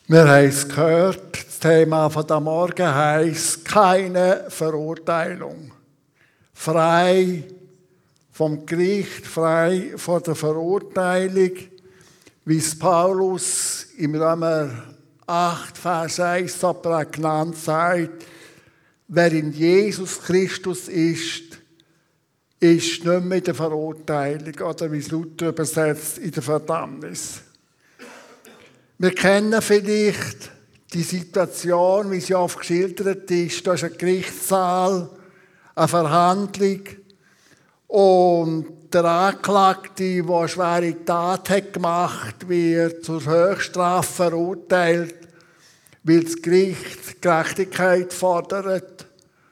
Wir haben es gehört, das Thema von der Morgen heisst keine Verurteilung. Frei vom Gericht, frei von der Verurteilung, wie es Paulus im Römer 8, Vers 1 so prägnant sagt, wer in Jesus Christus ist nicht mehr in der Verurteilung oder wie es Luther übersetzt, in der Verdammnis. Wir kennen vielleicht die Situation, wie sie oft geschildert ist. Da ist ein Gerichtssaal, eine Verhandlung und der Anklagte, der eine schwere Tat hat gemacht, wird zur Höchststrafe verurteilt, weil das Gericht Gerechtigkeit fordert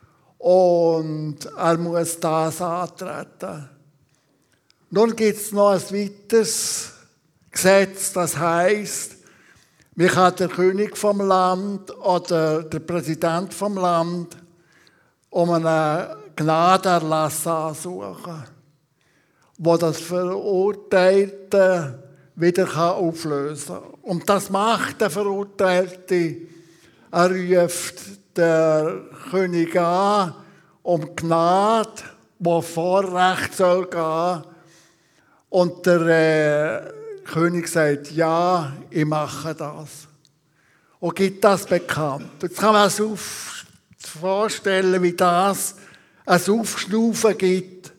und er muss das antreten. Nun gibt es noch ein weiteres Gesetz, das heisst, man kann der König vom Land oder der Präsident vom Land um einen Gnadenerlass ansuchen, wo das Verurteilte wieder auflösen kann. Und das macht der Verurteilte. Er ruft den König an um Gnade, wo Vorrecht soll gehen. Und der König sagt, ja, ich mache das. Und gibt das bekannt. Jetzt kann man sich vorstellen, wie das ein Aufschnaufen gibt.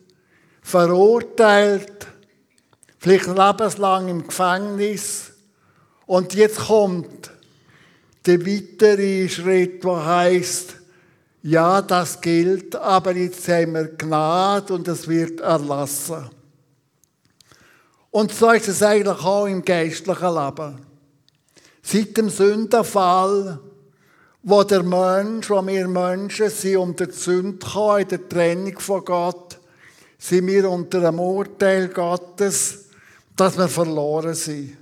Verurteilt, vielleicht lebenslang im Gefängnis. Und jetzt kommt der weitere Schritt, der heisst, ja, das gilt, aber jetzt haben wir Gnade und es wird erlassen. Und so ist es eigentlich auch im geistlichen Leben. Seit dem Sündenfall, wo wir Menschen sind unter die Sünde gekommen, in der Trennung von Gott, sind wir unter dem Urteil Gottes, dass wir verloren sind.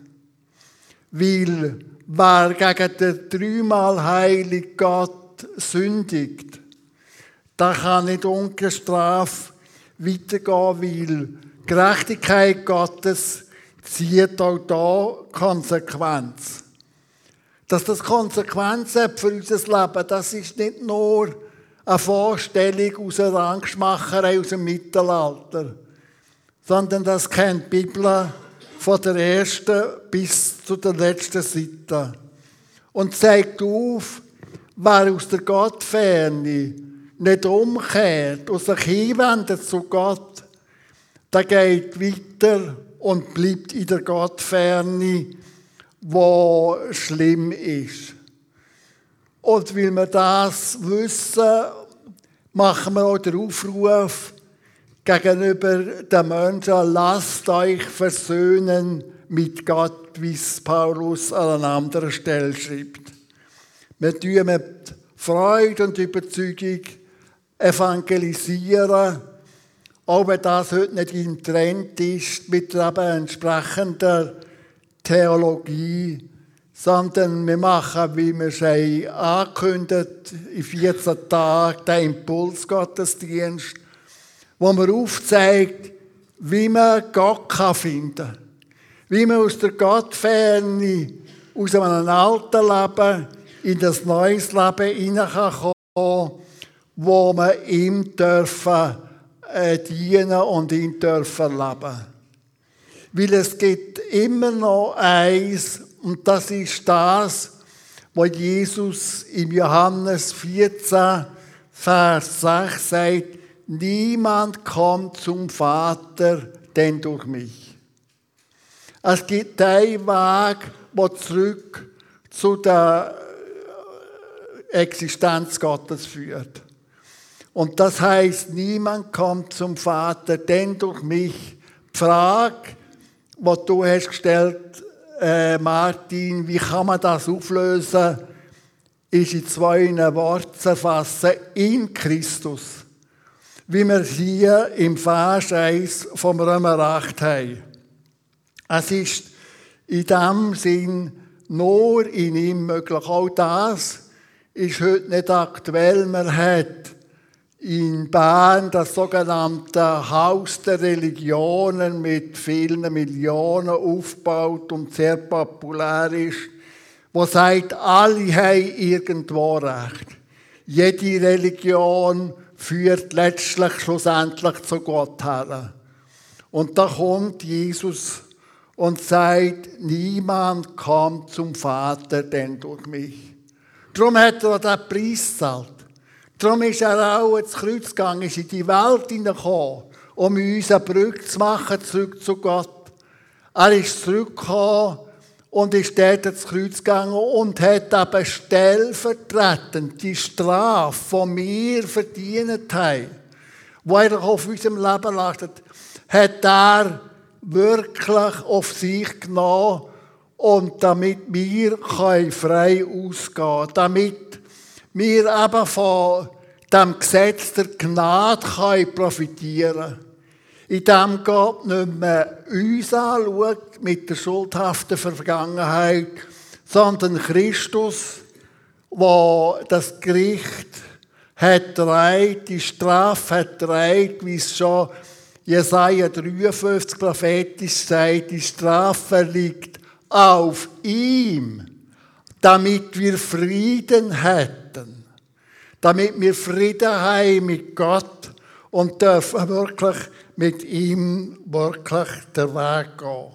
Weil wer gegen den dreimal heiligen Gott sündigt, der kann nicht ungestraft weitergehen, weil Gerechtigkeit Gottes zieht auch da Konsequenz. Dass das Konsequenz hat für unser Leben, das ist nicht nur eine Vorstellung aus einer Angstmacherei aus dem Mittelalter, sondern das kennt die Bibel von der ersten bis zu der letzten Seite. Und zeigt auf, wer aus der Gottferne nicht umkehrt und sich hinwendet zu Gott, der geht weiter und bleibt in der Gottferne, wo schlimm ist. Und weil wir das wissen, machen wir auch den Aufruf gegenüber den Menschen, lasst euch versöhnen mit Gott, wie es Paulus an einer anderen Stelle schreibt. Wir tun mit Freude und Überzeugung evangelisieren, auch wenn das heute nicht im Trend ist, mit eben entsprechender Theologie, sondern wir machen, wie wir es angekündigt in 14 Tagen, den Impulsgottesdienst, wo man aufzeigt, wie man Gott finden kann. Wie man aus der Gottferne, aus einem alten Leben, in das neues Leben hineinkommen kann, wo wir ihm dürfen dienen und ihn dürfen leben. Weil es gibt immer noch eins, und das ist das, was Jesus im Johannes 14, Vers 6 sagt, niemand kommt zum Vater, denn durch mich. Es gibt einen Weg, der zurück zu der Existenz Gottes führt. Und das heisst, niemand kommt zum Vater, denn durch mich. Die Frage, die du hast gestellt, Martin, wie kann man das auflösen, ist in 2 Worten zu erfassen, in Christus. Wie wir es hier im Vers 1 vom Römer 8 haben. Es ist in diesem Sinn nur in ihm möglich. Auch das ist heute nicht aktuell. Man hat in Bern das sogenannte Haus der Religionen mit vielen Millionen aufgebaut und sehr populär ist, wo sagt, alle haben irgendwo Recht. Jede Religion führt letztlich, schlussendlich zu Gott her. Und da kommt Jesus und sagt, niemand kommt zum Vater, denn durch mich. Darum hat er auch den Preis gezahlt. Darum ist er auch ins Kreuz gegangen, ist in die Welt hineingekommen, um uns eine Brücke zu machen, zurück zu Gott. Er ist zurückgekommen und ist dort ins Kreuz gegangen und hat eben stellvertretend die Strafe, die wir verdient haben, die er auf unserem Leben lastet, hat er wirklich auf sich genommen und damit wir frei ausgehen können, damit wir eben von dem Gesetz der Gnade profitieren können. Indem Gott nicht mehr uns anschaut mit der schuldhaften Vergangenheit, sondern Christus, der das Gericht hat getragen, die Strafe hat getragen, wie es schon Jesaja 53 prophetisch sagt, die Strafe liegt auf ihm, damit wir Frieden hätten, damit wir Frieden haben mit Gott und dürfen wirklich mit ihm wirklich den Weg gehen.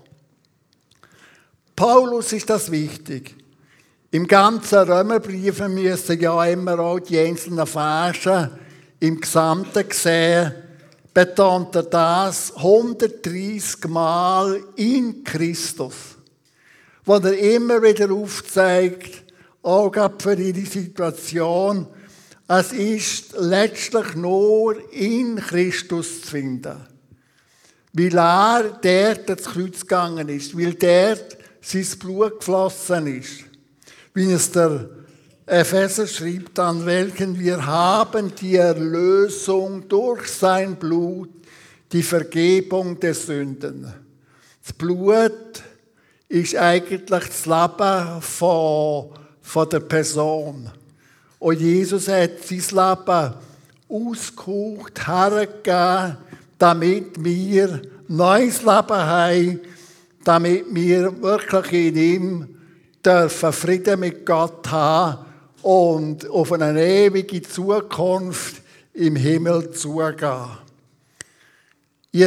Paulus ist das wichtig. Im ganzen Römerbrief müssen ja immer auch die einzelnen Verse im Gesamten sehen, betont er das 130 Mal in Christus, wo er immer wieder aufzeigt, auch gerade für ihre Situation, es ist letztlich nur in Christus zu finden. Weil er dort ins Kreuz gegangen ist, weil dort sein Blut geflossen ist. Wie es der Epheser schreibt, an welchen wir haben die Erlösung durch sein Blut, die Vergebung der Sünden. Das Blut ist eigentlich das Leben von der Person. Und Jesus hat sein Leben ausgehaucht, hergegeben, damit wir neues Leben haben, damit wir wirklich in ihm dürfen Frieden mit Gott haben und auf eine ewige Zukunft im Himmel zugehen. In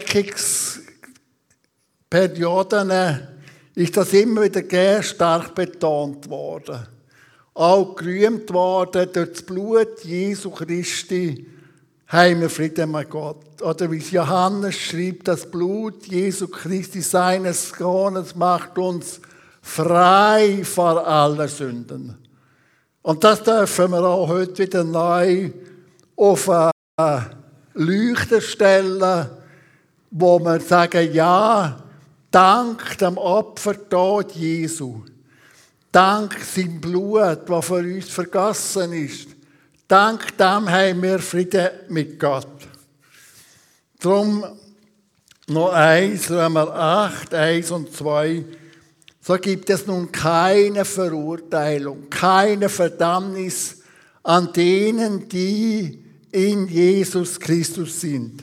Erweckungsperioden ist das immer wieder sehr stark betont worden. Auch gerühmt worden, durch das Blut Jesu Christi haben wir Frieden mit Gott. Oder wie es Johannes schreibt, das Blut Jesu Christi, seines Sohnes, macht uns frei von aller Sünden. Und das dürfen wir auch heute wieder neu auf eine Leuchte stellen, wo wir sagen, ja, dank dem Opfertod Jesu, dank seinem Blut, das für uns vergossen ist, dank dem haben wir Frieden mit Gott. Darum noch eins, Römer 8, 1 und 2. So gibt es nun keine Verurteilung, keine Verdammnis an denen, die in Jesus Christus sind.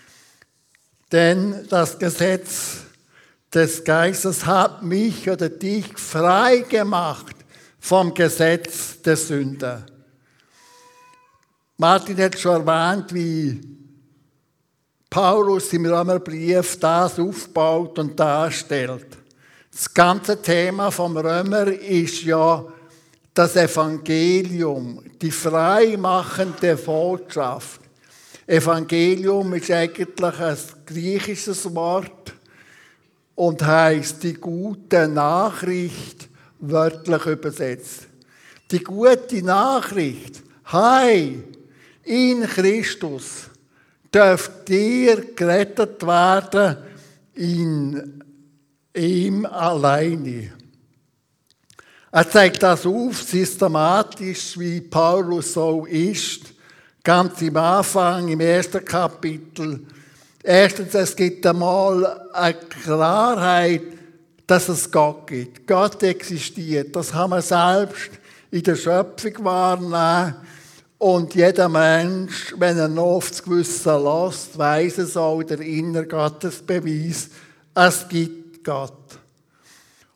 Denn das Gesetz des Geistes hat mich oder dich frei gemacht vom Gesetz der Sünde. Martin hat schon erwähnt, wie Paulus im Römerbrief das aufbaut und darstellt. Das ganze Thema vom Römer ist ja das Evangelium, die freimachende Botschaft. Evangelium ist eigentlich ein griechisches Wort und heisst die gute Nachricht, wörtlich übersetzt. Die gute Nachricht, hey, in Christus dürft ihr gerettet werden in ihm alleine. Er zeigt das auf, systematisch, wie Paulus so ist, ganz im Anfang, im ersten Kapitel. Erstens, es gibt einmal eine Klarheit, dass es Gott gibt. Gott existiert. Das haben wir selbst in der Schöpfung wahrnehmen. Und jeder Mensch, wenn er noch aufs Gewissen lässt, weiss es auch, der innere Gottesbeweis, es gibt Gott.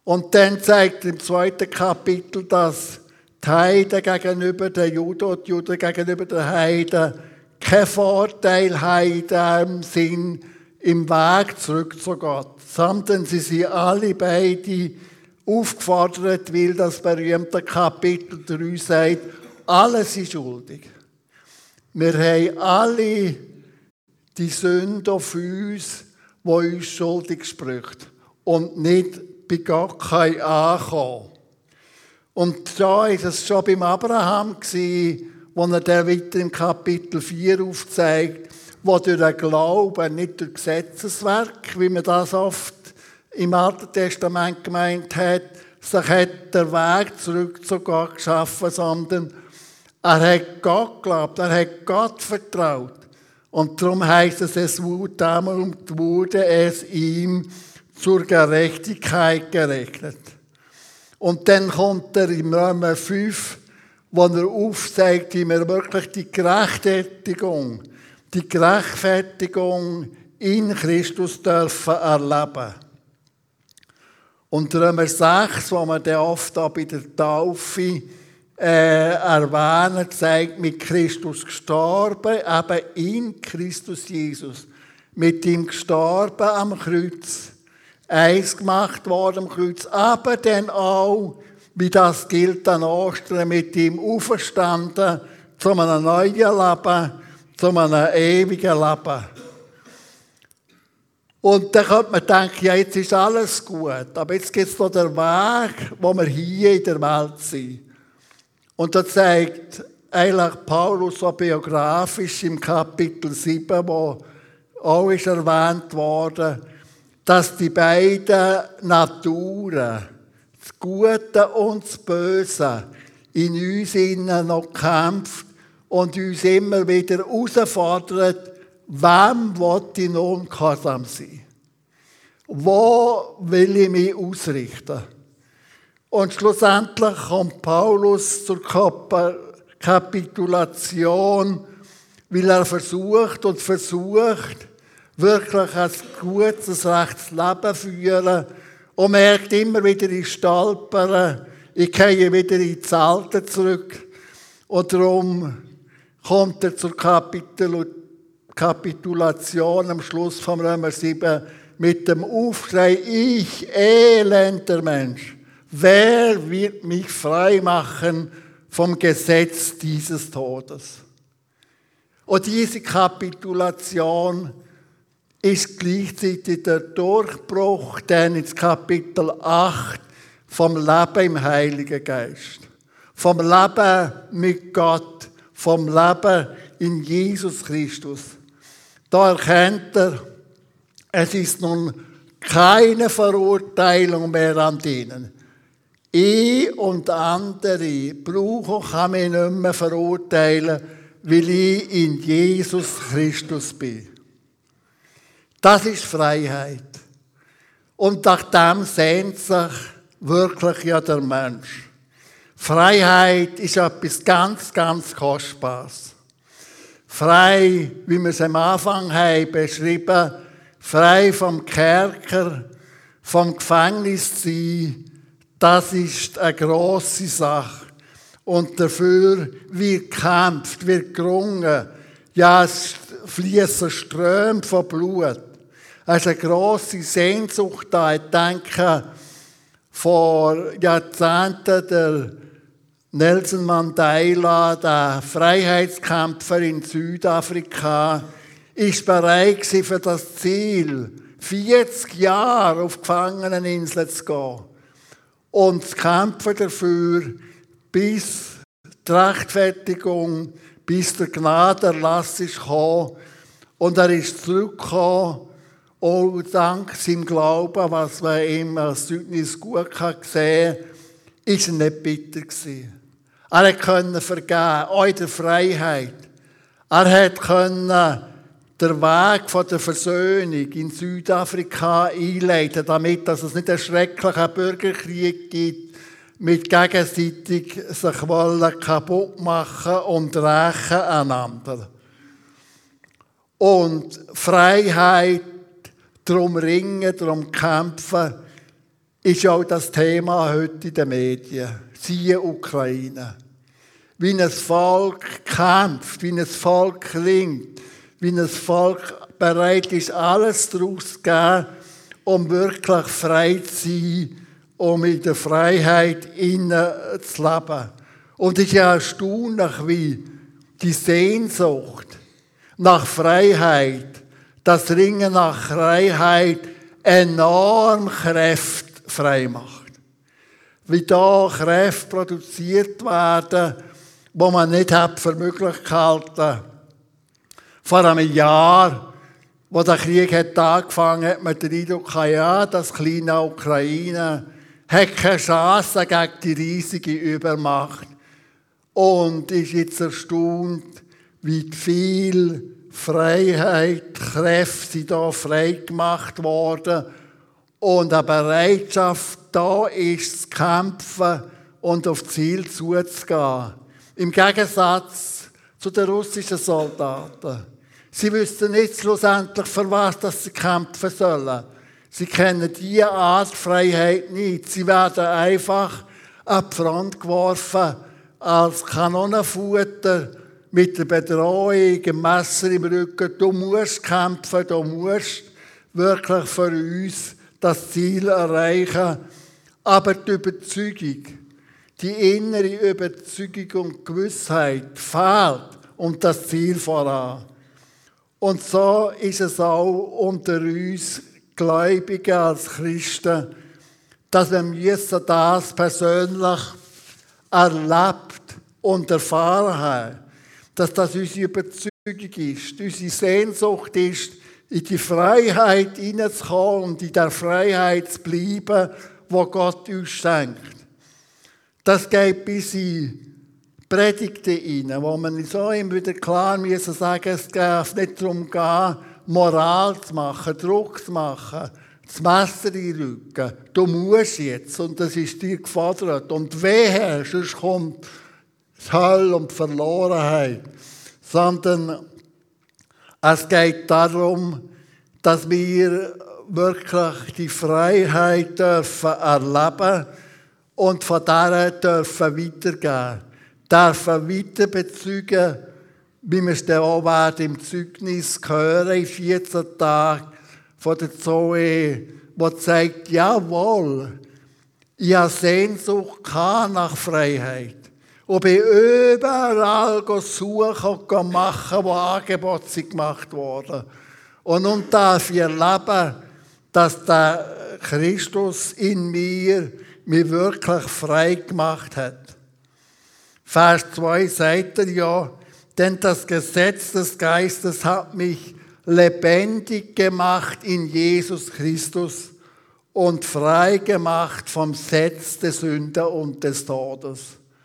Und dann zeigt er im 2. Kapitel, dass die Heiden gegenüber den Juden und die Juden gegenüber den Heiden keinen Vorteil haben im Sinn, im Weg zurück zu Gott, sondern sie sind alle beide aufgefordert, weil das berühmte Kapitel 3 sagt, alle sind schuldig. Wir haben alle die Sünde auf uns, die uns schuldig spricht und nicht bei Gott ankommen. Und da war es schon beim Abraham, wo er dann weiter im Kapitel 4 aufzeigt, wo durch den Glauben, nicht durch Gesetzeswerk, wie man das oft im Alten Testament gemeint hat, sich hat der Weg zurück zu Gott geschaffen, sondern er hat Gott geglaubt, er hat Gott vertraut. Und darum heisst es wurde es ihm zur Gerechtigkeit gerechnet. Und dann kommt er im Römer 5, wo er aufzeigt, wie wir wirklich die Gerechtfertigung in Christus dürfen erleben. Und Römer 6, wo wir dann oft auch bei der Taufe erwähnen, zeigt, mit Christus gestorben, eben in Christus Jesus. Mit ihm gestorben am Kreuz, eins gemacht worden am Kreuz, aber dann auch, wie das gilt an Ostern, mit ihm auferstanden zu einem neuen Leben, zu einem ewigen Leben. Und dann könnte man denken, ja, jetzt ist alles gut, aber jetzt gibt es noch den Weg, wo wir hier in der Welt sind. Und da zeigt eigentlich Paulus so biografisch im Kapitel 7, wo auch ist erwähnt worden, dass die beiden Naturen, das Gute und das Böse, in uns innen noch kämpft und uns immer wieder herausfordert, wem will ich nun gehorsam sein? Wo will ich mich ausrichten? Und schlussendlich kommt Paulus zur Kapitulation, weil er versucht, wirklich ein gutes, rechtes Leben zu führen und merkt immer wieder, ich stolpere, ich gehe wieder ins Alte zurück. Und darum kommt er zur Kapitulation am Schluss vom Römer 7 mit dem Aufschrei, ich elender Mensch, wer wird mich frei machen vom Gesetz dieses Todes? Und diese Kapitulation ist gleichzeitig der Durchbruch dann ins Kapitel 8 vom Leben im Heiligen Geist. Vom Leben mit Gott, vom Leben in Jesus Christus. Da erkennt er, es ist nun keine Verurteilung mehr an denen. Ich und andere kann mich nicht mehr verurteilen, weil ich in Jesus Christus bin. Das ist Freiheit. Und nach dem sehnt sich wirklich ja der Mensch. Freiheit ist etwas ganz, ganz Kostbares. Frei, wie wir es am Anfang haben beschrieben, frei vom Kerker, vom Gefängnis zu sein, das ist eine grosse Sache. Und dafür wird gekämpft, wird gerungen. Ja, es fließen Ströme von Blut. Es ist eine grosse Sehnsucht da. Ich denke, vor Jahrzehnten der Nelson Mandela, der Freiheitskämpfer in Südafrika, ist bereit für das Ziel, 40 Jahre auf Gefangeneninsel zu gehen und zu kämpfen dafür, bis die Rechtfertigung, bis der Gnadenerlass ist gekommen. Und er ist zurückgekommen, auch dank seinem Glauben, was man ihm als Zeugnis gut sehen kann, ist er nicht bitter gewesen. Er konnte vergeben, auch in der Freiheit. Er konnte den Weg von der Versöhnung in Südafrika einleiten, damit es nicht einen schrecklichen Bürgerkrieg gibt, mit gegenseitig sich wollen kaputt machen und rächen einander. Und Freiheit, darum ringen, darum kämpfen, ist auch das Thema heute in den Medien. Siehe Ukraine. Wie ein Volk kämpft, wie ein Volk ringt, wie ein Volk bereit ist, alles daraus zu geben, um wirklich frei zu sein, um in der Freiheit innen zu leben. Und es ist ja erstaunlich, wie die Sehnsucht nach Freiheit, das Ringen nach Freiheit enorm Kräfte frei macht. Wie da Kräfte produziert werden, wo man nicht für möglich gehalten hat. Vor einem Jahr, wo der Krieg angefangen hat, hat man den Eindruck gehabt, ja, das kleine Ukraine hat keine Chance gegen die riesige Übermacht. Und ist jetzt erstaunt, wie viel Freiheit, Kräfte sind da frei gemacht worden und eine Bereitschaft da ist, zu kämpfen und auf Ziel zuzugehen. Im Gegensatz zu den russischen Soldaten. Sie wüssten nicht schlussendlich, für was sie kämpfen sollen. Sie kennen diese Art Freiheit nicht. Sie werden einfach an die Front geworfen, als Kanonenfutter, mit der Bedrohung, dem Messer im Rücken. Du musst kämpfen, du musst wirklich für uns das Ziel erreichen. Aber die Überzeugung, die innere Überzeugung und Gewissheit fehlt und das Ziel voran. Und so ist es auch unter uns Gläubigen als Christen, dass wir das persönlich erlebt und erfahren haben. Dass das unsere Überzeugung ist, unsere Sehnsucht ist, in die Freiheit hineinzukommen und in der Freiheit zu bleiben, die Gott uns schenkt. Das geht bis in Predigten hinein, wo man so immer wieder klar müssen sagen, es darf nicht darum gehen, Moral zu machen, Druck zu machen, das Messer in den Rücken. Du musst jetzt, und das ist dir gefordert. Und wehe, sonst kommt die Hölle und die Verlorenheit. Sondern es geht darum, dass wir wirklich die Freiheit dürfen erleben und von dieser dürfen weitergeben. Dürfen weiter bezeugen, wie wir es dann auch werden im Zeugnis hören, in 14 Tagen von der Zoe, die sagt, jawohl, ich habe Sehnsucht nach Freiheit. Und bin überall suchen und machen, wo Angebote gemacht wurden. Und nun darf ich erleben, dass der Christus in mir mich wirklich frei gemacht hat. Vers 2 sagt er ja, denn das Gesetz des Geistes hat mich lebendig gemacht in Jesus Christus und frei gemacht vom Setz der Sünde und des Todes.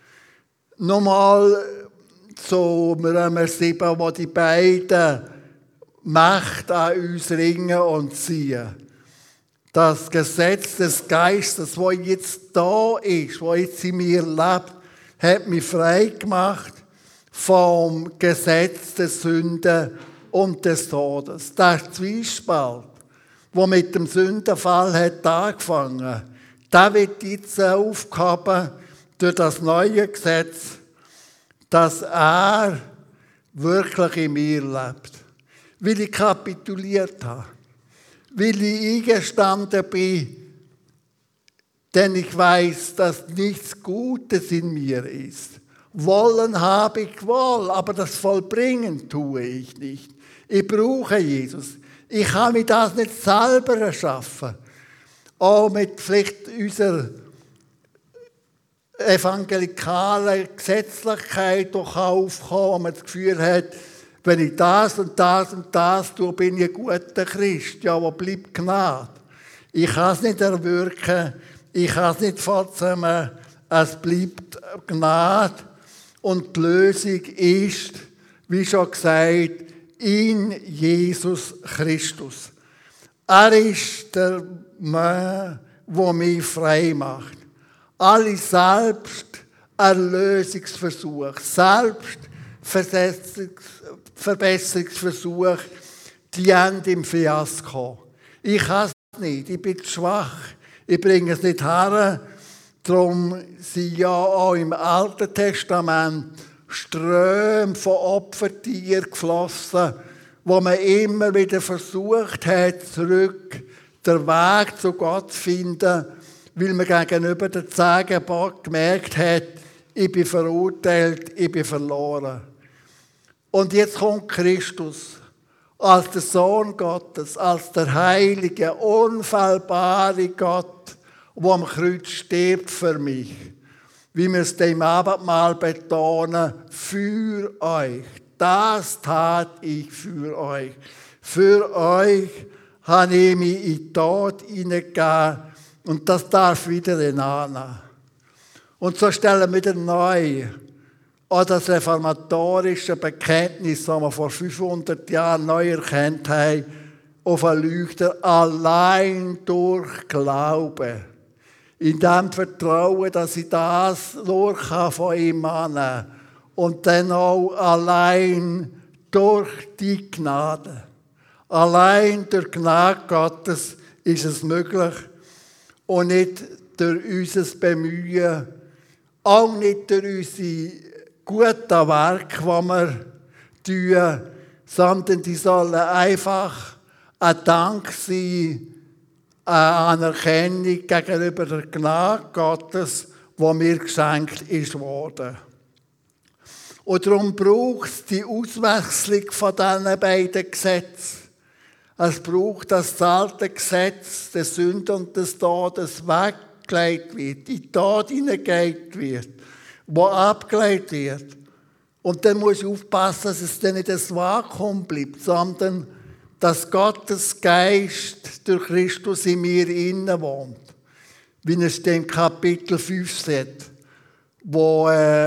Nochmal zu Römer 7, wo die beiden Mächte an uns ringen und ziehen. Das Gesetz des Geistes, das jetzt da ist, das jetzt in mir lebt, hat mich frei gemacht vom Gesetz der Sünde und des Todes. Der Zwiespalt, der mit dem Sündenfall hat angefangen, der wird jetzt aufgehoben durch das neue Gesetz, dass er wirklich in mir lebt. Weil ich kapituliert habe. Weil ich eingestanden bin, denn ich weiß, dass nichts Gutes in mir ist. Wollen habe ich wohl, aber das Vollbringen tue ich nicht. Ich brauche Jesus. Ich kann mir das nicht selber erschaffen. Auch mit vielleicht unserer evangelikalen Gesetzlichkeit doch aufkommen, wo man das Gefühl hat, wenn ich das und das und das tue, bin ich ein guter Christ. Ja, wo bleibt Gnade? Ich kann es nicht erwirken, ich kann es nicht vorzunehmen, es bleibt Gnade. Und die Lösung ist, wie schon gesagt, in Jesus Christus. Er ist der Mann, der mich frei macht. Alle Selbsterlösungsversuche, Selbstverbesserungsversuche, die enden im Fiasko. Ich kann es nicht, ich bin schwach, Ich bringe es nicht her. Darum sind ja auch im Alten Testament Ströme von Opfertieren geflossen, wo man immer wieder versucht hat, zurück den Weg zu Gott zu finden, weil man gegenüber den 10 Geboten gemerkt hat, ich bin verurteilt, ich bin verloren. Und jetzt kommt Christus als der Sohn Gottes, als der heilige, unfehlbare Gott, der am Kreuz stirbt für mich. Wie wir es im Abendmahl betonen, für euch. Das tat ich für euch. Für euch habe ich mich in den Tod hineingegeben und das darf wieder annehmen. Und so stellen wir wieder neu an das reformatorische Bekenntnis, das wir vor 500 Jahren neu erkannt haben, auf einen Leuchter allein durch Glauben. In dem Vertrauen, dass ich das nur von ihm annehmen kann. Und dann auch allein durch die Gnade. Allein durch Gnade Gottes ist es möglich. Und nicht durch unser Bemühen, auch nicht durch unsere guten Werke, die wir tun, sondern die sollen einfach ein Dank sein, eine Anerkennung gegenüber der Gnade Gottes, die mir geschenkt ist worden. Und darum braucht es die Auswechslung von diesen beiden Gesetzen. Es braucht, dass das alte Gesetz der Sünde und des Todes weggelegt wird, in den Tod hineingelegt wird, wo abgelegt wird. Und dann muss ich aufpassen, dass es dann nicht ein Vakuum bleibt, sondern dass Gottes Geist durch Christus in mir innen wohnt. Wie es im Kapitel 5 steht, wo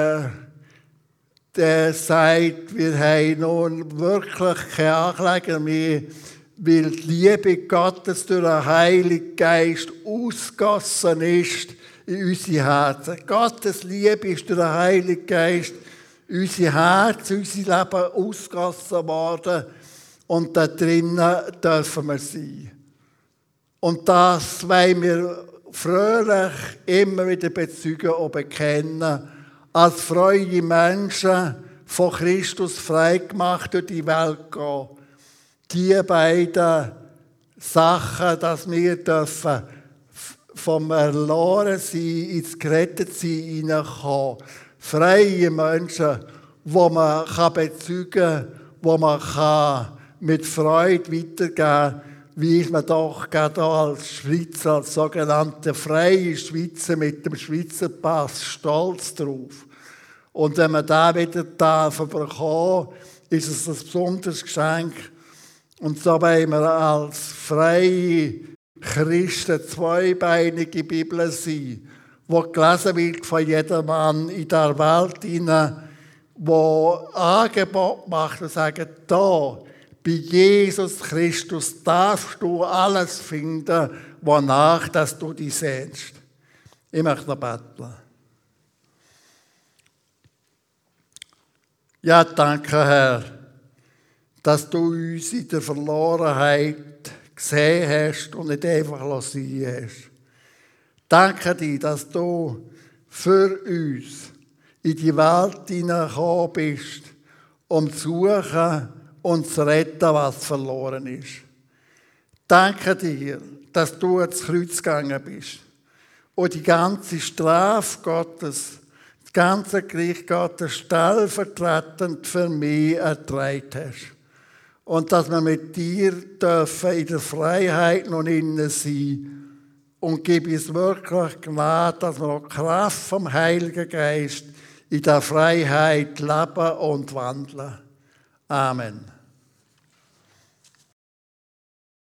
der sagt, wir haben nun wirklich keine Ankläger mehr, weil die Liebe Gottes durch den Heiligen Geist ausgossen ist in unsere Herzen. Gottes Liebe ist durch den Heiligen Geist in unsere Herzen, unser Leben ausgossen worden. Und da drinnen dürfen wir sein. Und das wollen wir fröhlich immer wieder bezeugen und bekennen, als freie Menschen von Christus freigemacht durch die Welt gehen. Die beiden Sachen, dass wir dürfen vom Verlorensein ins Gerettetsein hineinkommen. Freie Menschen, wo man bezeugen kann, wo man mit Freude weitergeben kann, wie ist man doch gerade als Schweizer, als sogenannte freie Schweizer mit dem Schweizer Pass stolz drauf. Und wenn man da wieder bekommen, ist es ein besonderes Geschenk. Und so wollen wir als freie Christen zweibeinige Bibel sein, die gelesen wird von jedem Mann in der Welt hinein, wo Angebot macht und sagt, da, bei Jesus Christus darfst du alles finden, wonach dass du dich sehnst. Ich möchte noch beten. Ja, danke, Herr, dass du uns in der Verlorenheit gesehen hast und nicht einfach sein hast. Danke dir, dass du für uns in die Welt hineingekommen bist, um zu suchen und zu retten, was verloren ist. Danke dir, dass du ans Kreuz gegangen bist und die ganze Strafe Gottes, das ganze Gericht Gottes stellvertretend für mich ertragen hast. Und dass wir mit dir dürfen in der Freiheit noch innen sein. Und gib uns wirklich Gnade, dass wir auch Kraft vom Heiligen Geist in der Freiheit leben und wandeln. Amen.